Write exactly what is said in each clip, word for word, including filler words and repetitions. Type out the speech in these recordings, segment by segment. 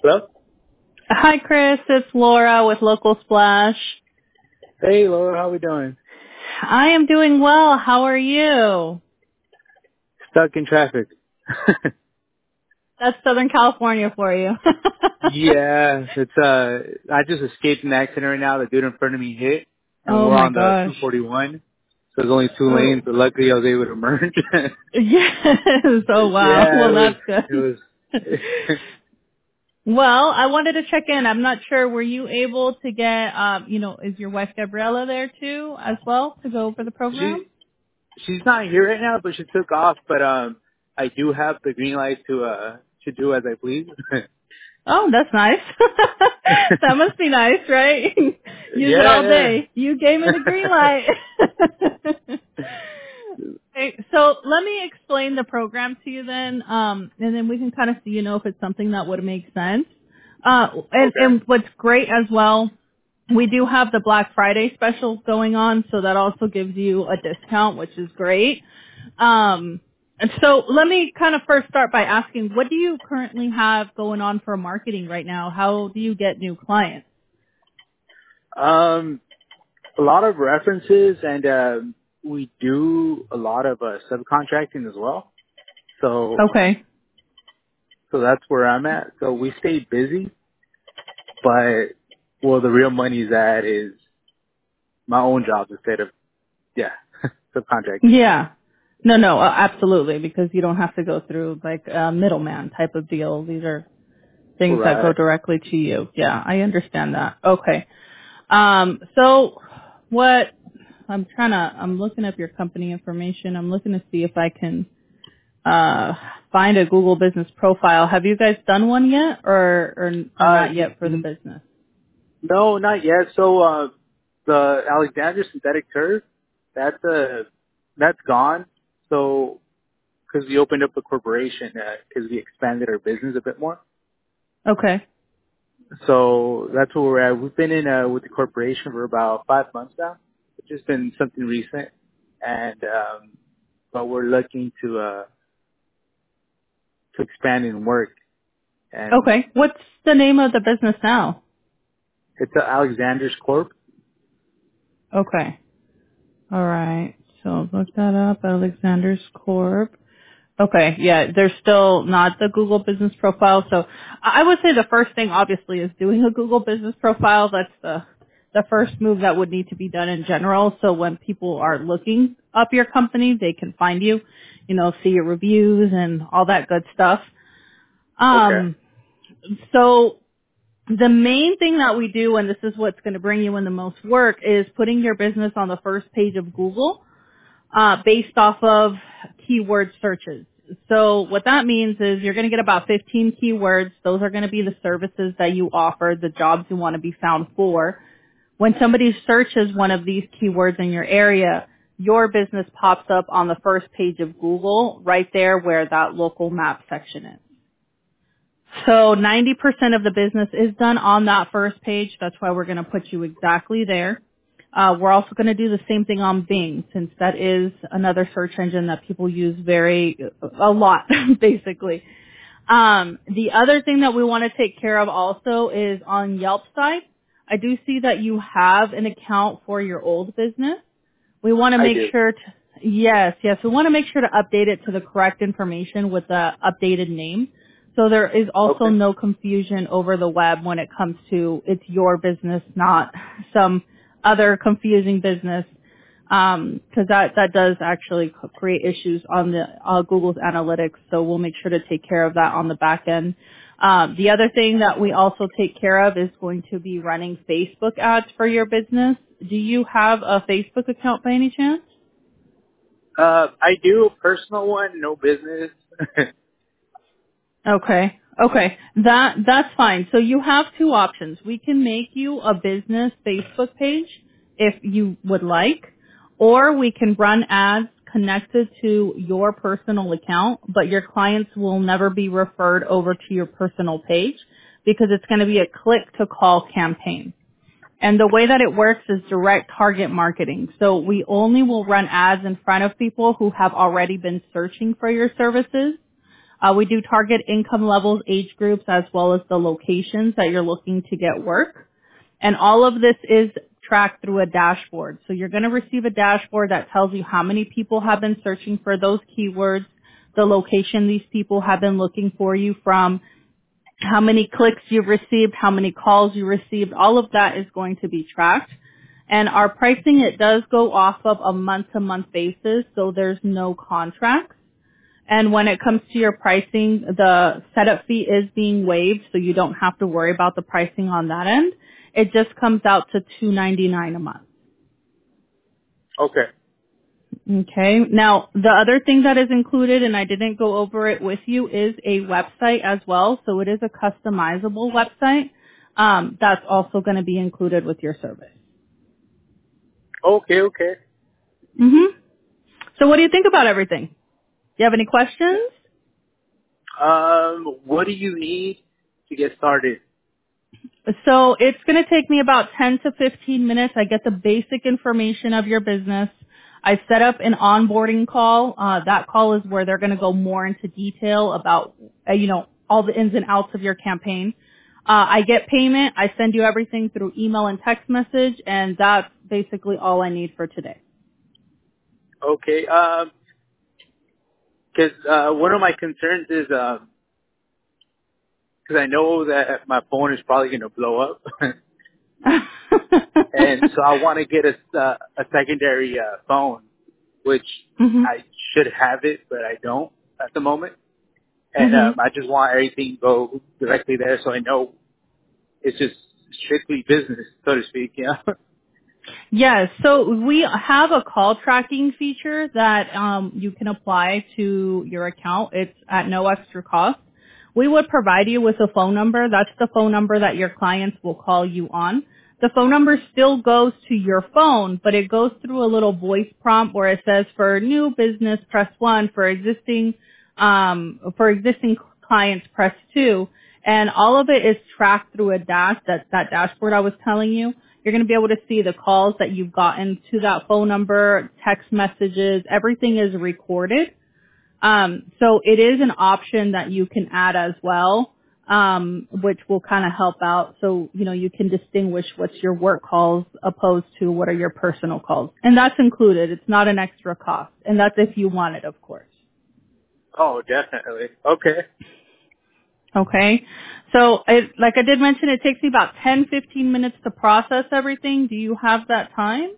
Hello? Hi, Chris. It's Laura with Local Splash. Hey, Laura. How we doing? I am doing well. How are you? Stuck in traffic. That's Southern California for you. Yeah, it's, uh, I just escaped an accident right now. The dude in front of me hit, and Oh we're my on the gosh. two forty-one. So there's only two lanes, Oh. but luckily I was able to merge. Yes. Oh wow. Yeah, Well, it was, that's it good. was, Well, I wanted to check in. I'm not sure. Were you able to get, um, you know, is your wife Gabriella there too as well to go over the program? she, she's not here right now, but she took off, but, um, I do have the green light to, uh, to do as I please. Oh, that's nice. That must be nice, right? Use it all Yeah, day. You gave me the green light. Okay, so let me explain the program to you then, um, and then we can kind of see, you know, if it's something that would make sense. Uh, and, okay. and what's great as well, we do have the Black Friday specials going on, so that also gives you a discount, which is great. Um, and so let me kind of first start by asking, what do you currently have going on for marketing right now? How do you get new clients? Um, a lot of references, and um, we do a lot of uh, subcontracting as well. So, Okay. so that's where I'm at. So we stay busy, but well, the real money's at is my own job instead of yeah, subcontracting. Yeah. No, no, uh, absolutely, because you don't have to go through like a middleman type of deal. These are things that go Right. directly to you. Yeah, I understand that. Okay. Um, so what I'm trying to, I'm looking up your company information. I'm looking to see if I can uh, find a Google business profile. Have you guys done one yet or, or, or Uh, not yet for the n- business? no, not yet. So uh, the Alexander synthetic turf, that's uh, that's gone. So because we opened up a corporation, because we expanded our business a bit more. Okay. So that's where we're at. We've been in uh, with the corporation for about five months now. It's just been something recent, and um, but we're looking to uh, to expand and work. And Okay. What's the name of the business now? it's uh, Alexander's Corp. Okay. All right. So look that up, Alexander's Corp. Okay, yeah, there's still not the Google business profile. So I would say the first thing obviously is doing a Google business profile. That's the the first move that would need to be done in general. So when people are looking up your company, they can find you, you know, see your reviews and all that good stuff. Okay. Um, so the main thing that we do, and this is what's going to bring you in the most work, is putting your business on the first page of Google uh, based off of keyword searches. So what that means is you're going to get about fifteen keywords. Those are going to be the services that you offer, the jobs you want to be found for. When somebody searches one of these keywords in your area, your business pops up on the first page of Google, right there where that local map section is. So ninety percent of the business is done on that first page. That's why we're going to put you exactly there. Uh, we're also going to do the same thing on Bing, since that is another search engine that people use very, a lot, basically. Um, the other thing that we want to take care of also is on Yelp side. I do see that you have an account for your old business. We want to I make do. sure to, yes, yes, we want to make sure to update it to the correct information with the updated name. So there is also Okay. no confusion over the web when it comes to it's your business, not some other confusing business. Um, cause that, that does actually c- create issues on the, uh, Google's analytics. So we'll make sure to take care of that on the back end. Um, the other thing that we also take care of is going to be running Facebook ads for your business. Do you have a Facebook account by any chance? Uh, I do a personal one, no business. Okay. Okay. That that's fine. So you have two options. We can make you a business Facebook page if you would like, or we can run ads connected to your personal account, but your clients will never be referred over to your personal page because it's going to be a click to call campaign. And the way that it works is direct target marketing. So we only will run ads in front of people who have already been searching for your services. Uh, we do target income levels, age groups, as well as the locations that you're looking to get work. And all of this is tracked through a dashboard. So you're going to receive a dashboard that tells you how many people have been searching for those keywords, the location these people have been looking for you from, how many clicks you've received, how many calls you received. All of that is going to be tracked. And our pricing, it does go off of a month-to-month basis, so there's no contracts. And when it comes to your pricing, the setup fee is being waived, so you don't have to worry about the pricing on that end. It just comes out to two ninety-nine a month. Okay. Okay. Now, the other thing that is included, and I didn't go over it with you, is a website as well. So it is a customizable website. Um, that's also going to be included with your service. Okay, okay. Mm-hmm. So what do you think about everything? Do you have any questions? Um, what do you need to get started? So it's going to take me about ten to fifteen minutes. I get the basic information of your business. I set up an onboarding call. Uh, that call is where they're going to go more into detail about, uh, you know, all the ins and outs of your campaign. Uh, I get payment. I send you everything through email and text message, and that's basically all I need for today. Okay. Um, because uh, one of my concerns is um, because I know that my phone is probably going to blow up, and so I want to get a uh, a secondary uh, phone, which mhm. I should have it, but I don't at the moment. And Mhm. um, I just want everything to go directly there, so I know it's just strictly business, so to speak. You know. Yes, so we have a call tracking feature that um, you can apply to your account. It's at no extra cost. We would provide you with a phone number. That's the phone number that your clients will call you on. The phone number still goes to your phone, but it goes through a little voice prompt where it says for new business, press one. For existing, um, for existing clients, press two. And all of it is tracked through a dash, that, that dashboard I was telling you. You're going to be able to see the calls that you've gotten to that phone number, text messages, everything is recorded. Um, so it is an option that you can add as well, um, which will kind of help out. So, you know, you can distinguish what's your work calls opposed to what are your personal calls. And that's included. It's not an extra cost. And that's if you want it, of course. Oh, definitely. Okay. Okay. So, it, like I did mention, it takes me about ten, fifteen minutes to process everything. Do you have that time?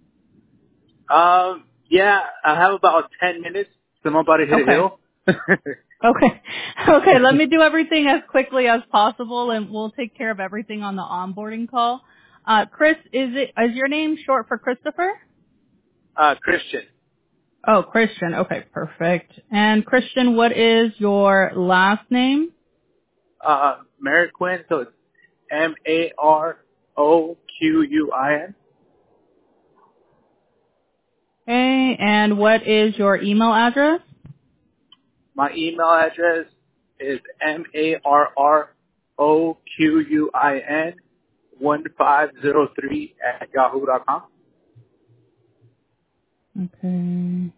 Um, yeah, I have about ten minutes. So I'm about to hit a Okay. hill. Okay. Okay, let me do everything as quickly as possible and we'll take care of everything on the onboarding call. Uh, Chris, is it, is your name short for Christopher? uh, Christian. Oh, Christian. Okay, perfect. And Christian, what is your last name? Uh, Mariquin, so it's M A R O Q U I N. Okay, and what is your email address? My email address is M A R R O Q U I N one five zero three at yahoo dot com. Okay.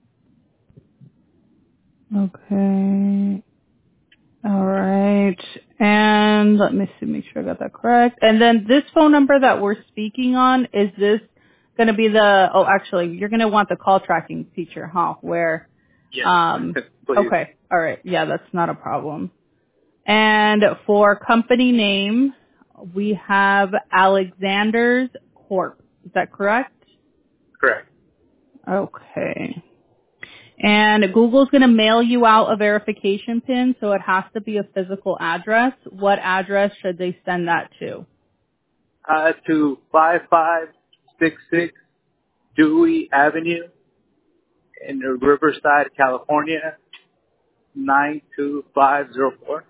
Okay. All right. And let me see, make sure I got that correct. And then this phone number that we're speaking on, is this going to be the, oh, actually, you're going to want the call tracking feature, huh? Where, Yes, um, please. okay. All right. Yeah, that's not a problem. And for company name, we have Alexander's Corp. Is that correct? Correct. Okay. And Google's going to mail you out a verification pin, so it has to be a physical address. What address should they send that to? Uh, to five five six six Dewey Avenue in Riverside, California, nine two five zero four.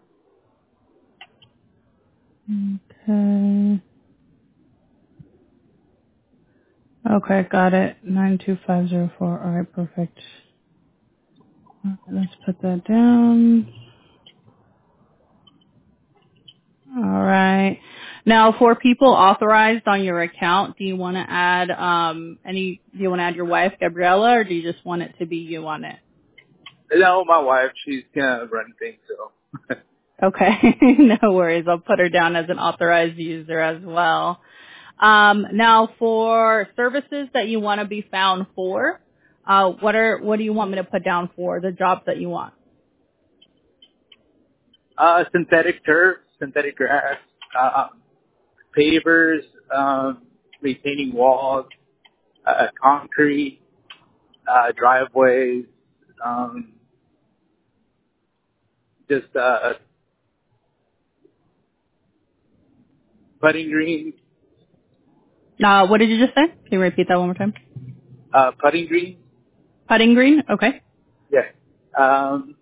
Okay. Okay, got it. nine two five zero four. All right, perfect. Okay, let's put that down. All right. Now, for people authorized on your account, do you want to add um any? Do you want to add your wife, Gabriella, or do you just want it to be you on it? No, my wife, she's gonna run things, so. Okay, no worries. I'll put her down as an authorized user as well. Um, now, for services that you want to be found for, uh, what are what do you want me to put down for the jobs that you want? Uh, synthetic turf, synthetic grass, uh, pavers, um, retaining walls, uh, concrete, uh, driveways, um, just, uh, putting green, Uh, what did you just say? Can you repeat that one more time? uh, putting green. Putting green. Okay. Yeah. Um,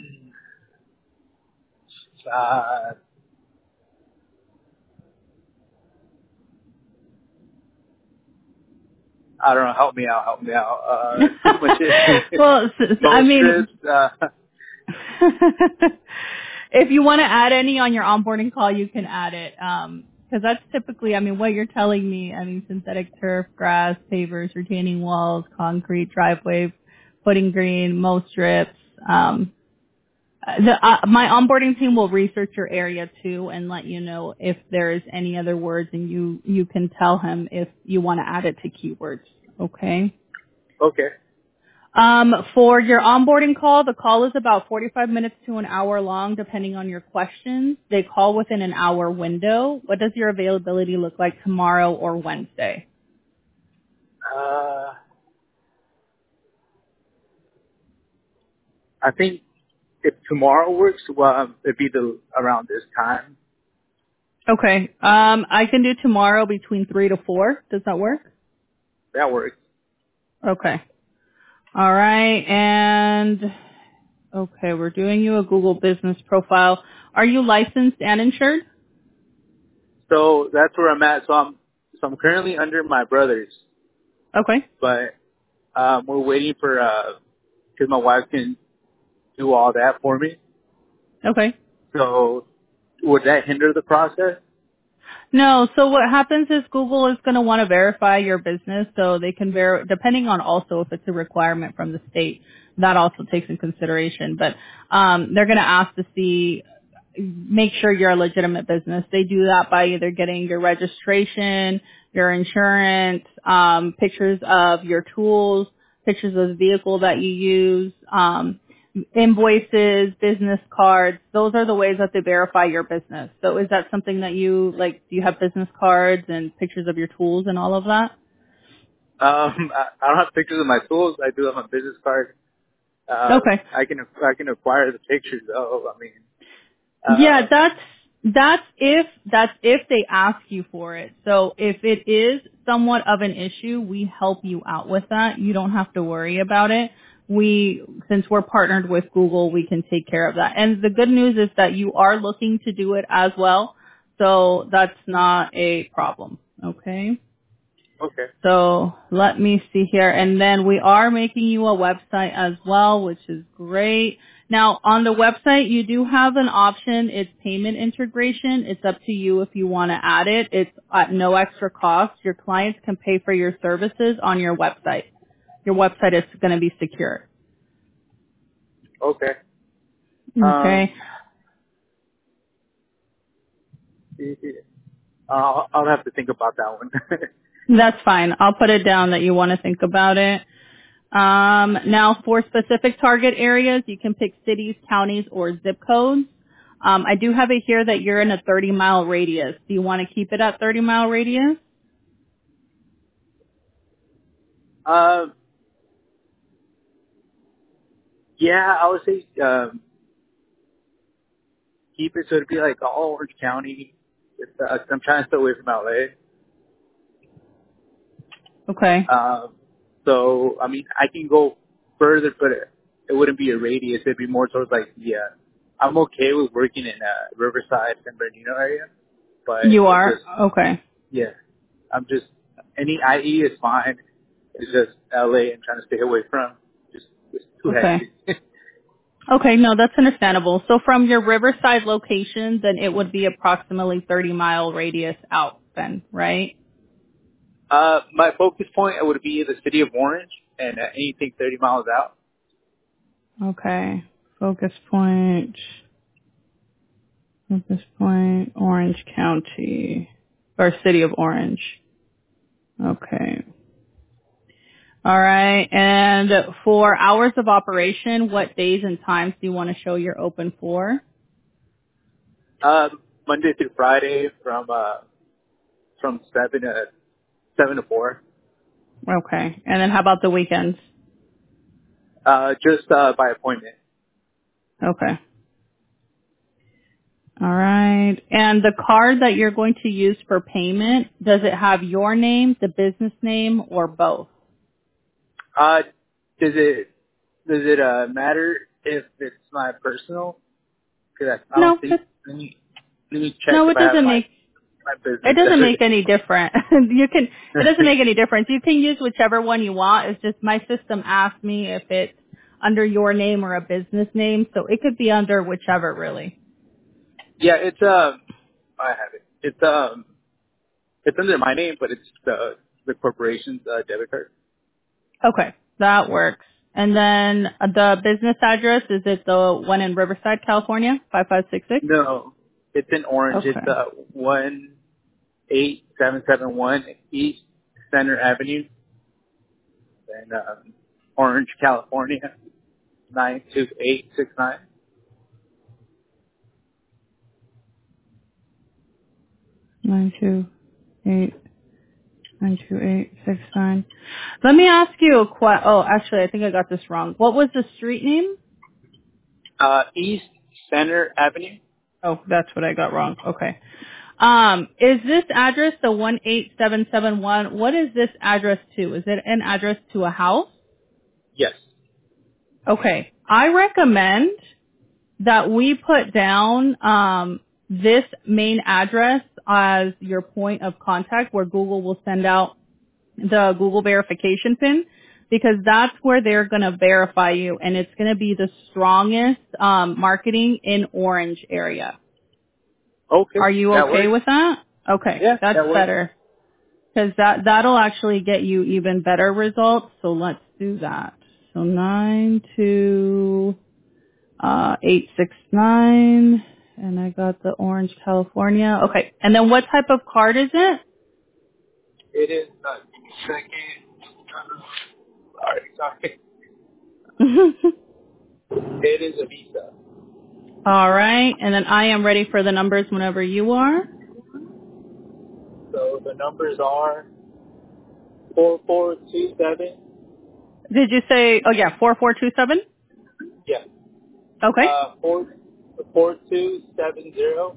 uh, I don't know. Help me out. Help me out. Uh, too much. Well, s- s- I Bow mean, strips. Uh, if you want to add any on your onboarding call, you can add it. Um, because that's typically, I mean, what you're telling me, I mean, synthetic turf, grass, pavers, retaining walls, concrete, driveway, putting green, mow strips. Um, the, uh, my onboarding team will research your area too and let you know if there is any other words, and you, you can tell him if you want to add it to keywords. Okay. okay. Um, for your onboarding call, the call is about forty-five minutes to an hour long, depending on your questions. They call within an hour window. What does your availability look like tomorrow or Wednesday? Uh, I think if tomorrow works, well, um, it'd be the around this time. Okay. Um, I can do tomorrow between three to four. Does that work? That works. Okay. All right. And okay, we're doing you a Google business profile. Are you licensed and insured? So that's where I'm at. So I'm so I'm currently under my brother's, Okay. but um, we're waiting for uh, because my wife can do all that for me. Okay. So would that hinder the process? No, so what happens is Google is going to want to verify your business so they can ver- depending on also if it's a requirement from the state, that also takes in consideration. But um, they're going to ask to see, make sure you're a legitimate business. They do that by either getting your registration, your insurance, um, pictures of your tools, pictures of the vehicle that you use, um, invoices, business cards. Those are the ways that they verify your business. So is that something that you, like, do you have business cards and pictures of your tools and all of that? Um, I, I don't have pictures of my tools. I do have my business card. Uh, Okay. I can I can acquire the pictures though. I mean, Yeah, uh, that's that's if that's if they ask you for it. So if it is somewhat of an issue, we help you out with that. You don't have to worry about it. We, since we're partnered with Google, we can take care of that. And the good news is that you are looking to do it as well. So that's not a problem. Okay. okay. So let me see here. And then we are making you a website as well, which is great. Now on the website, you do have an option. It's payment integration. It's up to you if you want to add it. It's at no extra cost. Your clients can pay for your services on your website. Your website is going to be secure. Okay. Okay. Um, I'll, I'll have to think about that one. That's fine. I'll put it down that you want to think about it. Um, now, for specific target areas, you can pick cities, counties, or zip codes. Um, I do have it here that you're in a thirty mile radius. Do you want to keep it at thirty mile radius? um, yeah, I would say um, keep it so it'd be like all Orange County. It's, uh, I'm trying to stay away from L Okay. A. Um, so I mean, I can go further, but it, it wouldn't be a radius. It'd be more towards like the. Uh, I'm okay with working in uh, Riverside, San Bernardino area, but You it's are? just Okay. yeah. I'm just any I E is fine. It's just L A I'm trying to stay away from. Just it's too Okay. hectic. Okay, no, that's understandable. So from your Riverside location, then it would be approximately thirty mile radius out then, right? uh, my focus point would be the city of Orange and uh, anything thirty miles out. Okay. Focus Point. Focus Point, Orange County. Or City of Orange. Okay. All right. And for hours of operation, what days and times do you want to show you're open for? Um, Monday through Friday from uh from seven to seven to four. Okay. And then how about the weekends? Uh, just uh by appointment. Okay. All right. And the card that you're going to use for payment, does it have your name, the business name, or both? Uh, does it does it uh matter if it's my personal? Because I, I No, don't think. it, Let me let me check no, if it I have doesn't my make my it business. doesn't make any difference. you can it doesn't make any difference. You can use whichever one you want. It's just my system asked me if it's under your name or a business name, so it could be under whichever really. Yeah, it's um I have it. It's um it's under my name, but it's the the corporation's uh, debit card. Okay, that works. And then uh, the business address, is it the one in Riverside, California, five five six six? No, it's in Orange. It's Okay. uh one eight seven seven one East Center Avenue, in um, Orange, California nine two eight six nine. Nine two eight nine two eight six nine. Let me ask you a que- oh, actually I think I got this wrong. What was the street name? Uh, East Center Avenue. Oh, that's what I got wrong. Okay. Um, is this address the one eight seven seven one? What is this address to? Is it an address to a house? Yes. Okay. I recommend that we put down um, this main address as your point of contact where Google will send out the Google verification pin, because that's where they're going to verify you, and it's going to be the strongest um, marketing in Orange area. Okay, Are you that okay works. with that? Okay, Yeah, that's that works. better, because that that'll actually get you even better results. So let's do that. So nine two uh eight six nine, and I got the Orange, California. Okay, and then what type of card is it? It is. Uh, give me a second. Uh, sorry, sorry. It is a Visa. All right, and then I am ready for the numbers whenever you are. So the numbers are four four two seven. Did you say? Oh yeah, four four two seven. Yeah. Okay, Uh, four four two seven zero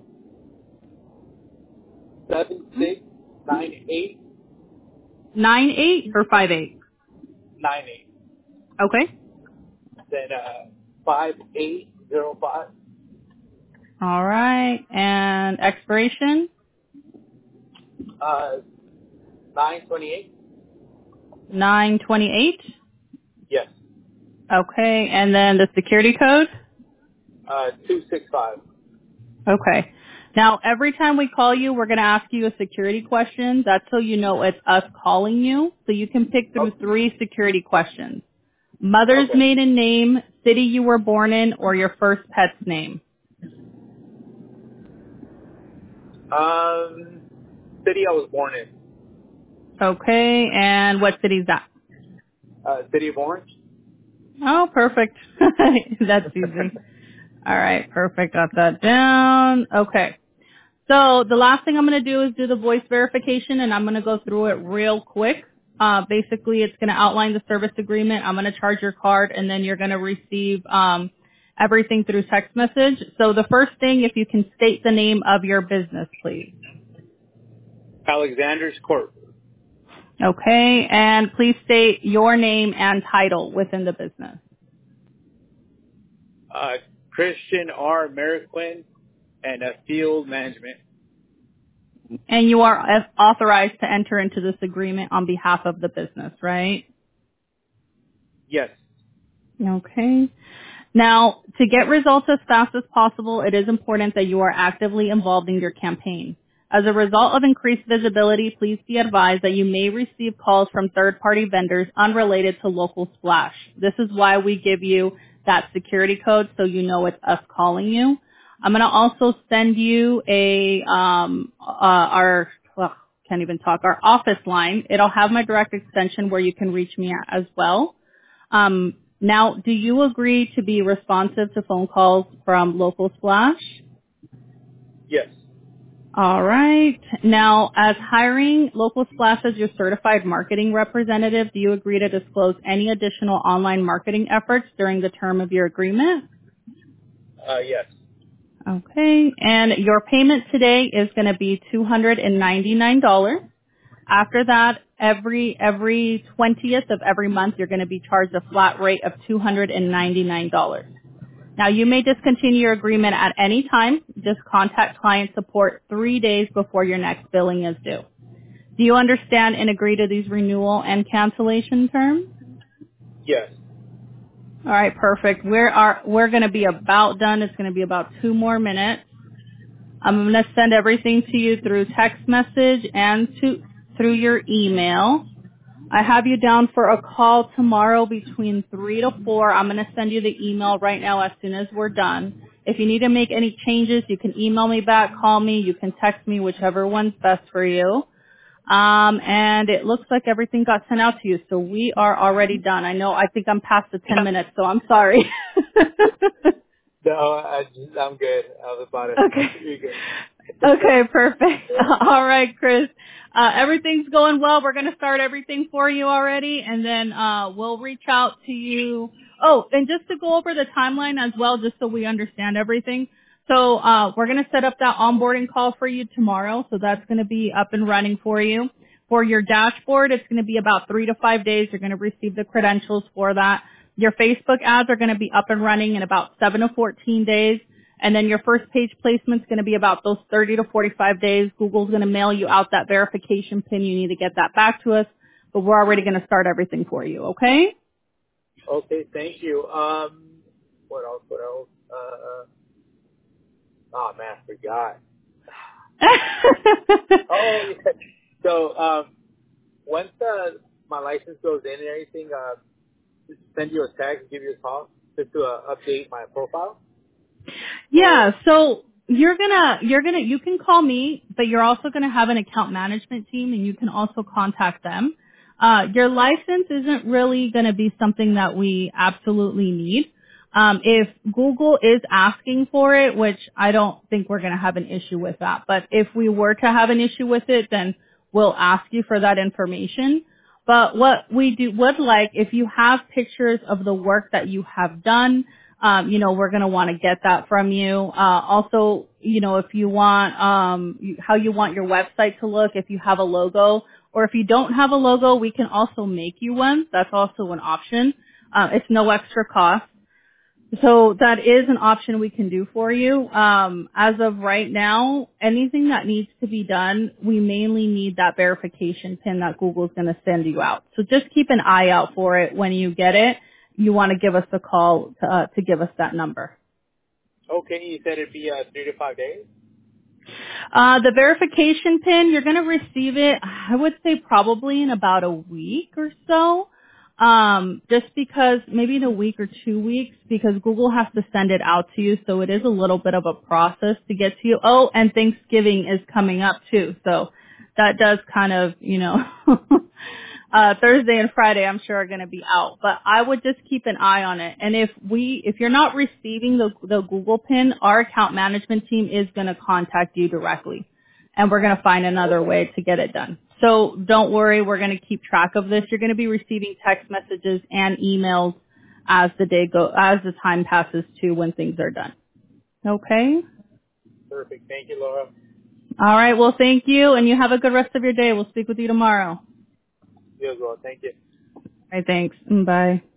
seven six nine eight nine eight or five eight. nine eight. Okay. Then uh, five eight zero five. All right, and expiration Uh, nine twenty eight. nine twenty eight. Yes. Okay, and then the security code. Uh, two six five. Okay. Now, every time we call you, we're going to ask you a security question. That's so you know it's us calling you. So you can pick through Okay. three security questions. Mother's Okay. maiden name, city you were born in, or your first pet's name. Um, city I was born in. Okay, and what city's that? Uh, city of Orange. Oh, perfect. That's easy. All right, perfect. Got that down. Okay. So the last thing I'm going to do is do the voice verification, and I'm going to go through it real quick. Uh, basically, it's going to outline the service agreement. I'm going to charge your card, and then you're going to receive um, everything through text message. So the first thing, if you can state the name of your business, please. Alexander's Court. Okay, and please state your name and title within the business. Uh, Christian R. Mariquin and uh, Field Management. And you are as- authorized to enter into this agreement on behalf of the business, right? Yes. Okay. Now, to get results as fast as possible, it is important that you are actively involved in your campaign. As a result of increased visibility, please be advised that you may receive calls from third-party vendors unrelated to Local Splash. This is why we give you that security code so you know it's us calling you. I'm going to also send you a, um, uh, our, well, can't even talk, our office line. It'll have my direct extension where you can reach me at as well. Um, now, do you agree to be responsive to phone calls from Local Splash? Yes. All right. Now, as hiring Local Splash as your certified marketing representative, do you agree to disclose any additional online marketing efforts during the term of your agreement? Uh, yes. Okay. And your payment today is going to be two hundred ninety-nine dollars. After that, every every twentieth of every month, you're going to be charged a flat rate of two hundred ninety-nine dollars. Now, you may discontinue your agreement at any time. Just contact client support three days before your next billing is due. Do you understand and agree to these renewal and cancellation terms? Yes. All right, perfect. We're are we're going to be about done. It's going to be about two more minutes. I'm going to send everything to you through text message and to through your email. I have you down for a call tomorrow between three to four. I'm going to send you the email right now as soon as we're done. If you need to make any changes, you can email me back, call me, you can text me, whichever one's best for you. Um, and it looks like everything got sent out to you, so we are already done. I know, I think I'm past the ten minutes, so I'm sorry. No, I just, I'm good. I was about it. Okay. You're good. Okay, perfect. All right, Chris. Uh, everything's going well. We're going to start everything for you already, and then uh, we'll reach out to you. Oh, and just to go over the timeline as well, just so we understand everything. So uh, we're going to set up that onboarding call for you tomorrow, so that's going to be up and running for you. For your dashboard, it's going to be about three to five days. You're going to receive the credentials for that. Your Facebook ads are going to be up and running in about seven to fourteen days. And then your first page placement's going to be about those thirty to forty-five days. Google's going to mail you out that verification pin. You need to get that back to us. But we're already going to start everything for you, okay? Okay, thank you. Um, what else? What else? Uh, oh man, I forgot. Oh, yeah. So, um, once uh, my license goes in and everything, uh, just send you a text, give you a call, just to uh, update my profile. Yeah, Or so you're gonna, you're gonna, you can call me, but you're also gonna have an account management team and you can also contact them. Uh, your license isn't really gonna be something that we absolutely need. Um, if Google is asking for it, which I don't think we're gonna have an issue with that, but if we were to have an issue with it, then we'll ask you for that information. But what we do would like, if you have pictures of the work that you have done, um, you know, we're going to want to get that from you. Uh, also, you know, if you want, um, you, how you want your website to look, if you have a logo, or if you don't have a logo, we can also make you one. That's also an option. Uh, it's no extra cost. So that is an option we can do for you. Um, as of right now, anything that needs to be done, we mainly need that verification pin that Google's going to send you out. So just keep an eye out for it when you get it. You want to give us a call to, uh, to give us that number. okay, you said it'd be uh, three to five days. Uh, the verification pin, you're going to receive it, I would say probably in about a week or so. Um, just because maybe in a week or two weeks because Google has to send it out to you. So it is a little bit of a process to get to you. Oh, and Thanksgiving is coming up too. So that does kind of, you know, uh, Thursday and Friday I'm sure are going to be out, but I would just keep an eye on it. And if we, if you're not receiving the, the Google pin, our account management team is going to contact you directly and we're going to find another way to get it done. So don't worry, we're going to keep track of this. You're going to be receiving text messages and emails as the day go, as the time passes too when things are done. Okay? Perfect. Thank you, Laura. All right, well thank you and you have a good rest of your day. We'll speak with you tomorrow. You as well. Thank you. All right, thanks. Bye.